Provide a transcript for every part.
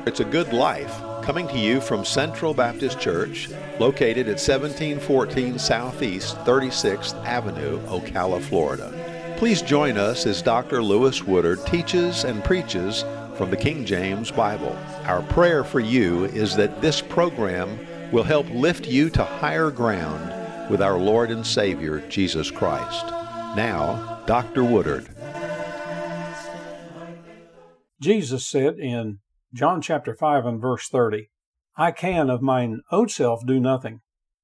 It's a Good Life, coming to you from Central Baptist Church, located at 1714 Southeast 36th Avenue, Ocala, Florida. Please join us as Dr. Lewis Woodard teaches and preaches from the King James Bible. Our prayer for you is that this program will help lift you to higher ground with our Lord and Savior, Jesus Christ. Now, Dr. Woodard. Jesus said in John chapter 5 and verse 30, I can of mine own self do nothing.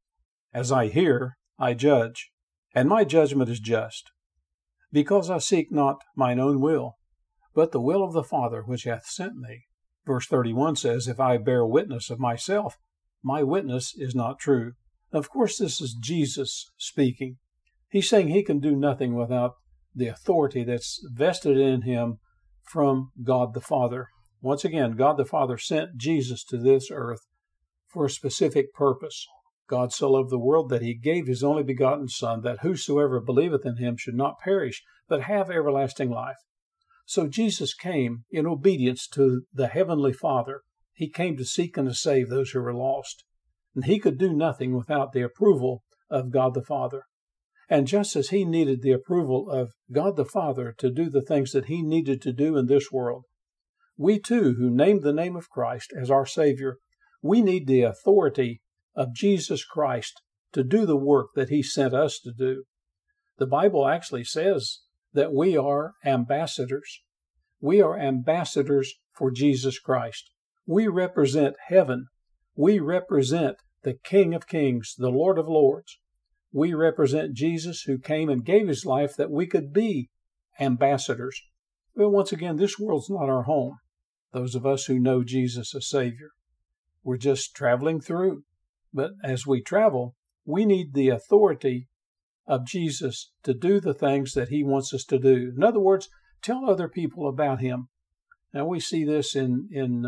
As I hear, I judge, and my judgment is just, because I seek not mine own will, but the will of the Father which hath sent me. Verse 31 says, If I bear witness of myself, my witness is not true. Of course, this is Jesus speaking. He's saying he can do nothing without the authority that's vested in him from God the Father. Once again, God the Father sent Jesus to this earth for a specific purpose. God so loved the world that he gave his only begotten Son, that whosoever believeth in him should not perish, but have everlasting life. So Jesus came in obedience to the Heavenly Father. He came to seek and to save those who were lost. And he could do nothing without the approval of God the Father. And just as he needed the approval of God the Father to do the things that he needed to do in this world, we too, who named the name of Christ as our Savior, we need the authority of Jesus Christ to do the work that he sent us to do. The Bible actually says that we are ambassadors. We are ambassadors for Jesus Christ. We represent heaven. We represent the King of Kings, the Lord of Lords. We represent Jesus, who came and gave his life that we could be ambassadors. Well, once again, this world's not our home. Those of us who know Jesus as Savior, we're just traveling through. But as we travel, we need the authority of Jesus to do the things that he wants us to do. In other words, tell other people about him. Now, we see this in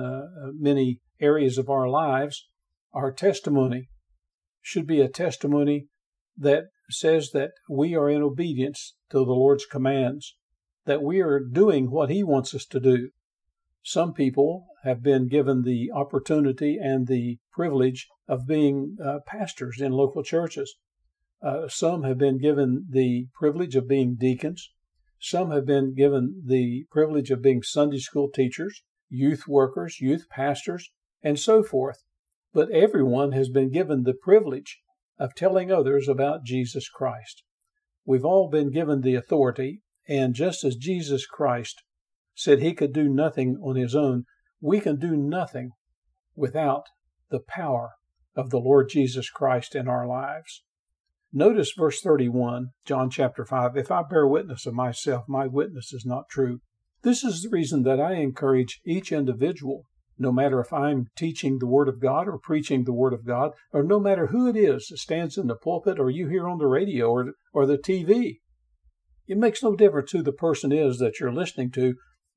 many areas of our lives. Our testimony should be a testimony that says that we are in obedience to the Lord's commands, that we are doing what he wants us to do. Some people have been given the opportunity and the privilege of being pastors in local churches. Some have been given the privilege of being deacons. Some have been given the privilege of being Sunday school teachers, youth workers, youth pastors, and so forth. But everyone has been given the privilege of telling others about Jesus Christ. We've all been given the authority, and just as Jesus Christ said he could do nothing on his own, we can do nothing without the power of the Lord Jesus Christ in our lives. Notice verse 31, John chapter 5, If I bear witness of myself, my witness is not true. This is the reason that I encourage each individual, no matter if I'm teaching the Word of God or preaching the Word of God, or no matter who it is that stands in the pulpit or you hear on the radio or the TV. It makes no difference who the person is that you're listening to.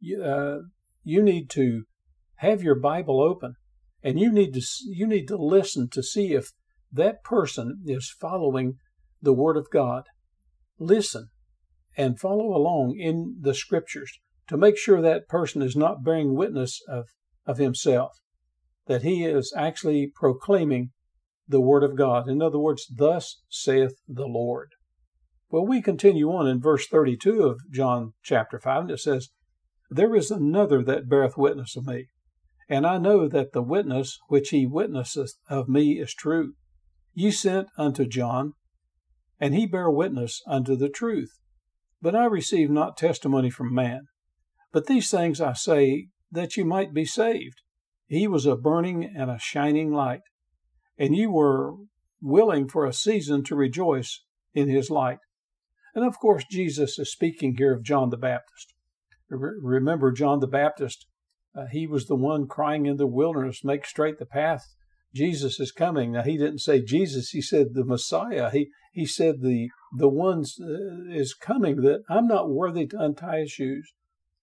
You need to have your Bible open, and you need to listen to see if that person is following the Word of God. Listen and follow along in the Scriptures to make sure that person is not bearing witness of himself, that he is actually proclaiming the Word of God. In other words, thus saith the Lord. Well, we continue on in verse 32 of John chapter 5, and it says, There is another that beareth witness of me, and I know that the witness which he witnesseth of me is true. Ye sent unto John, and he bare witness unto the truth. But I receive not testimony from man. But these things I say, that you might be saved. He was a burning and a shining light, and ye were willing for a season to rejoice in his light. And of course, Jesus is speaking here of John the Baptist. Remember John the Baptist, he was the one crying in the wilderness, make straight the path. Jesus is coming. Now, he didn't say Jesus, he said the Messiah. He said the one is coming, that I'm not worthy to untie his shoes.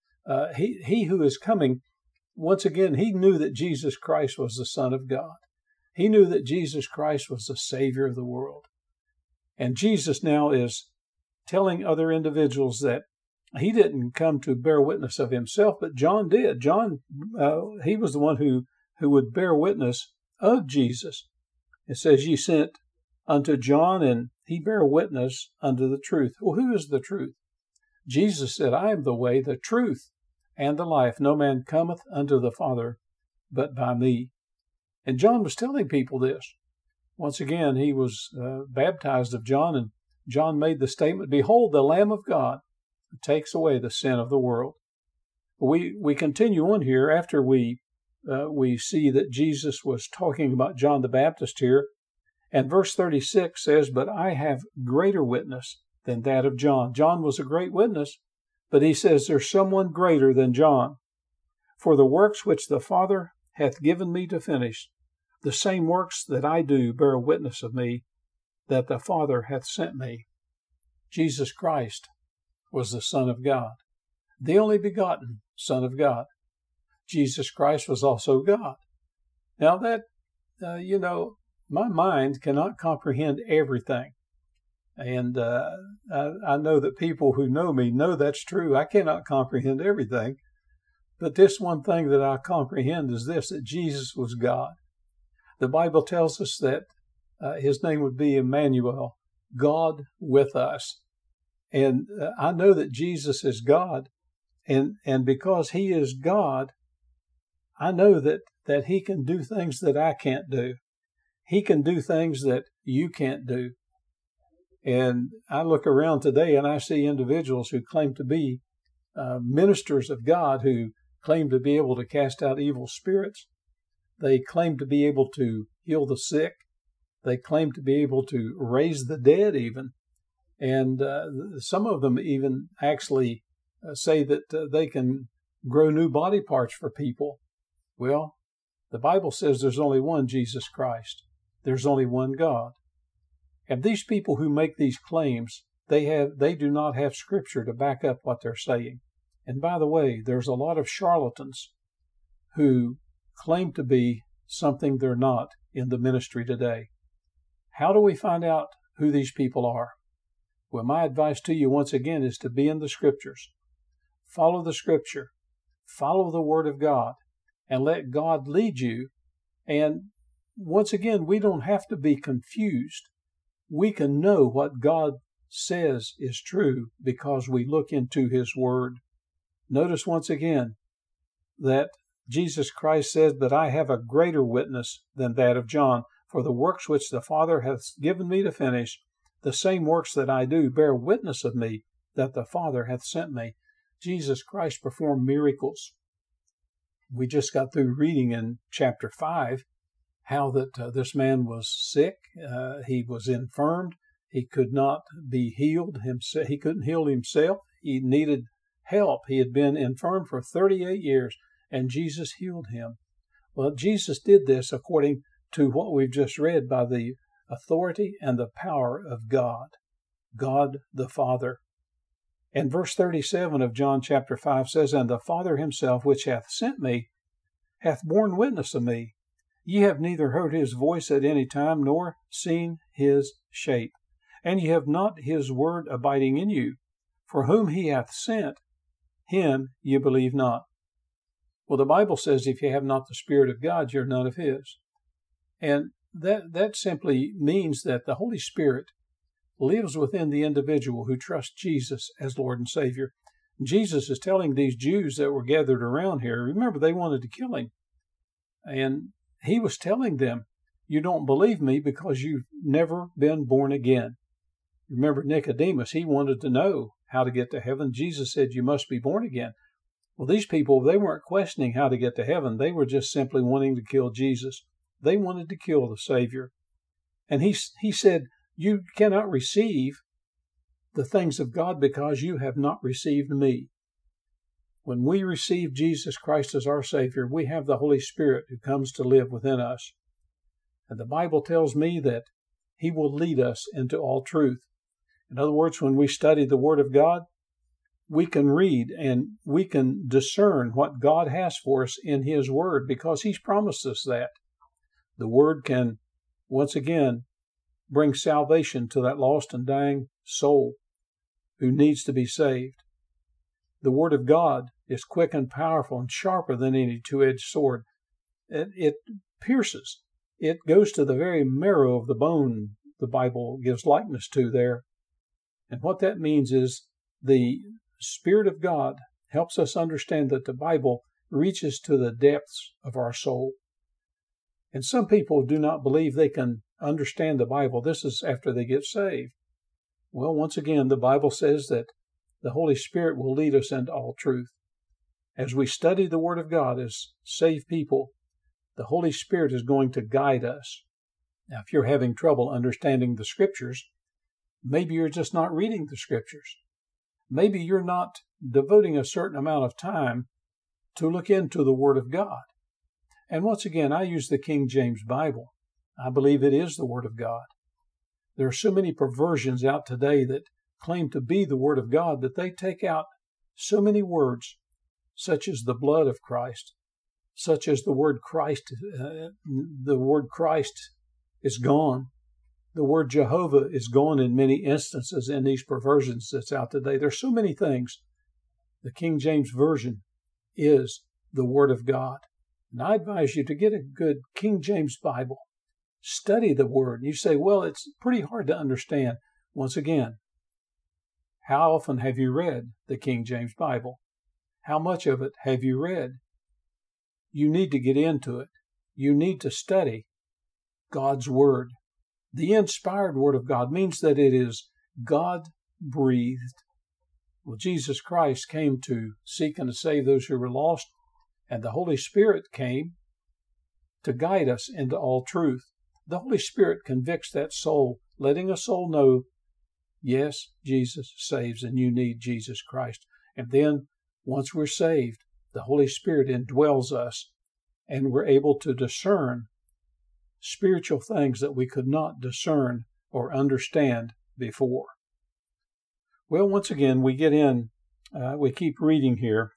He who is coming, once again, he knew that Jesus Christ was the Son of God. He knew that Jesus Christ was the Savior of the world. And Jesus now is telling other individuals that He didn't come to bear witness of himself, but John did. John, he was the one who would bear witness of Jesus. It says, ye sent unto John, and he bare witness unto the truth. Well, who is the truth? Jesus said, I am the way, the truth, and the life. No man cometh unto the Father but by me. And John was telling people this. Once again, he was baptized of John, and John made the statement, behold, the Lamb of God who takes away the sin of the world. We continue on here after we see that Jesus was talking about John the Baptist here. And verse 36 says, but I have greater witness than that of John. John was a great witness, but he says there's someone greater than John. For the works which the Father hath given me to finish, the same works that I do bear witness of me, that the Father hath sent me. Jesus Christ was the Son of God, the only begotten Son of God. Jesus Christ was also God. Now that, my mind cannot comprehend everything. And I know that people who know me know that's true. I cannot comprehend everything. But this one thing that I comprehend is this, that Jesus was God. The Bible tells us that his name would be Emmanuel, God with us. And I know that Jesus is God. And because he is God, I know that he can do things that I can't do. He can do things that you can't do. And I look around today and I see individuals who claim to be ministers of God, who claim to be able to cast out evil spirits. They claim to be able to heal the sick. They claim to be able to raise the dead even. And some of them even actually say that they can grow new body parts for people. Well, the Bible says there's only one Jesus Christ. There's only one God. And these people who make these claims, they do not have Scripture to back up what they're saying. And by the way, there's a lot of charlatans who claim to be something they're not in the ministry today. How do we find out who these people are? Well, my advice to you once again is to be in the Scriptures. Follow the Scripture. Follow the Word of God and let God lead you. And once again, we don't have to be confused. We can know what God says is true because we look into His Word. Notice once again that Jesus Christ says, but I have a greater witness than that of John, for the works which the Father hath given me to finish, the same works that I do bear witness of me, that the Father hath sent me. Jesus Christ performed miracles. We just got through reading in chapter 5 how that this man was sick. He was infirmed. He could not be healed himself. He couldn't heal himself. He needed help. He had been infirm for 38 years, and Jesus healed him. Well, Jesus did this according to what we've just read by the authority and the power of God, God the Father. And verse 37 of John chapter 5 says, and the Father himself, which hath sent me, hath borne witness of me. Ye have neither heard his voice at any time, nor seen his shape. And ye have not his word abiding in you. For whom he hath sent, him ye believe not. Well, the Bible says if you have not the Spirit of God, you're none of his. And that simply means that the Holy Spirit lives within the individual who trusts Jesus as Lord and Savior. Jesus is telling these Jews that were gathered around here, remember, they wanted to kill him. And he was telling them, you don't believe me because you've never been born again. Remember Nicodemus, he wanted to know how to get to heaven. Jesus said, you must be born again. Well, these people, they weren't questioning how to get to heaven. They were just simply wanting to kill Jesus. They wanted to kill the Savior. And he said, you cannot receive the things of God because you have not received me. When we receive Jesus Christ as our Savior, we have the Holy Spirit who comes to live within us. And the Bible tells me that he will lead us into all truth. In other words, when we study the Word of God, we can read and we can discern what God has for us in his Word because he's promised us that. The Word can, once again, bring salvation to that lost and dying soul who needs to be saved. The Word of God is quick and powerful and sharper than any two-edged sword. It pierces. It goes to the very marrow of the bone, the Bible gives likeness to there. And what that means is the Spirit of God helps us understand that the Bible reaches to the depths of our soul. And some people do not believe they can understand the Bible. This is after they get saved. Well, once again, the Bible says that the Holy Spirit will lead us into all truth. As we study the Word of God as saved people, the Holy Spirit is going to guide us. Now, if you're having trouble understanding the Scriptures, maybe you're just not reading the Scriptures. Maybe you're not devoting a certain amount of time to look into the Word of God. And once again, I use the King James Bible. I believe it is the Word of God. There are so many perversions out today that claim to be the Word of God that they take out so many words, such as the blood of Christ, such as the word Christ. The word Christ is gone. The word Jehovah is gone in many instances in these perversions that's out today. There's so many things. The King James Version is the Word of God. And I advise you to get a good King James Bible. Study the Word. You say, well, it's pretty hard to understand. Once again, how often have you read the King James Bible? How much of it have you read? You need to get into it. You need to study God's Word. The inspired Word of God means that it is God-breathed. Well, Jesus Christ came to seek and to save those who were lost, and the Holy Spirit came to guide us into all truth. The Holy Spirit convicts that soul, letting a soul know, yes, Jesus saves, and you need Jesus Christ. And then, once we're saved, the Holy Spirit indwells us, and we're able to discern spiritual things that we could not discern or understand before. Well, once again, we get in, we keep reading here,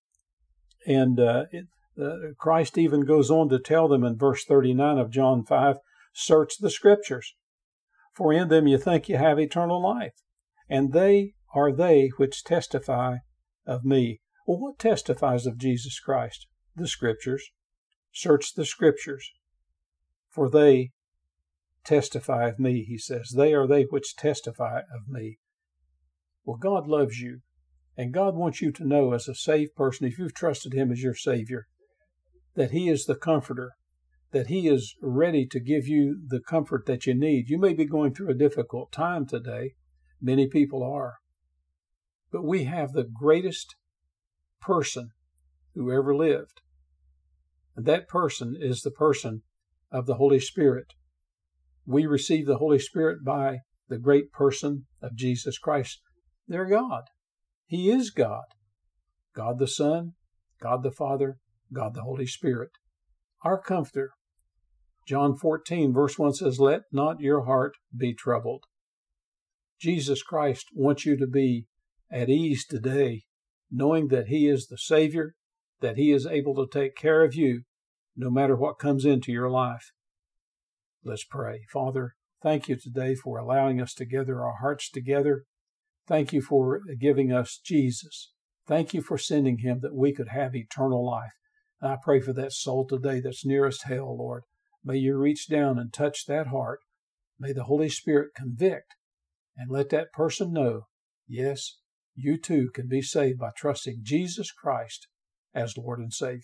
and Christ even goes on to tell them in verse 39 of John 5, search the Scriptures, for in them you think you have eternal life, and they are they which testify of me. Well, what testifies of Jesus Christ? The Scriptures. Search the Scriptures, for they testify of me, he says. They are they which testify of me. Well, God loves you, and God wants you to know as a saved person, if you've trusted Him as your Savior, that He is the Comforter, that He is ready to give you the comfort that you need. You may be going through a difficult time today. Many people are. But we have the greatest person who ever lived. And that person is the person of the Holy Spirit. We receive the Holy Spirit by the great person of Jesus Christ. They're God. He is God. God the Son, God the Father, God the Holy Spirit. Our Comforter. John 14, verse 1 says, let not your heart be troubled. Jesus Christ wants you to be at ease today, knowing that He is the Savior, that He is able to take care of you, no matter what comes into your life. Let's pray. Father, thank you today for allowing us to gather our hearts together. Thank you for giving us Jesus. Thank you for sending Him that we could have eternal life. And I pray for that soul today that's nearest hell, Lord. May you reach down and touch that heart. May the Holy Spirit convict and let that person know, yes, you too can be saved by trusting Jesus Christ as Lord and Savior.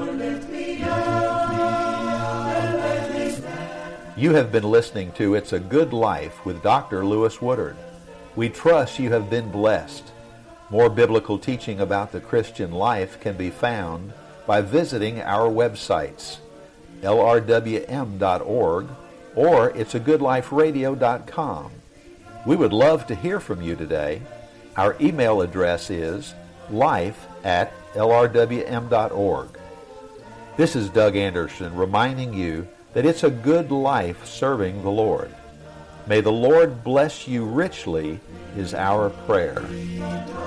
You have been listening to It's a Good Life with Dr. Lewis Woodard. We trust you have been blessed. More biblical teaching about the Christian life can be found by visiting our websites, lrwm.org or it'sagoodliferadio.com. We would love to hear from you today. Our email address is life@lrwm.org. This is Doug Anderson reminding you that it's a good life serving the Lord. May the Lord bless you richly is our prayer.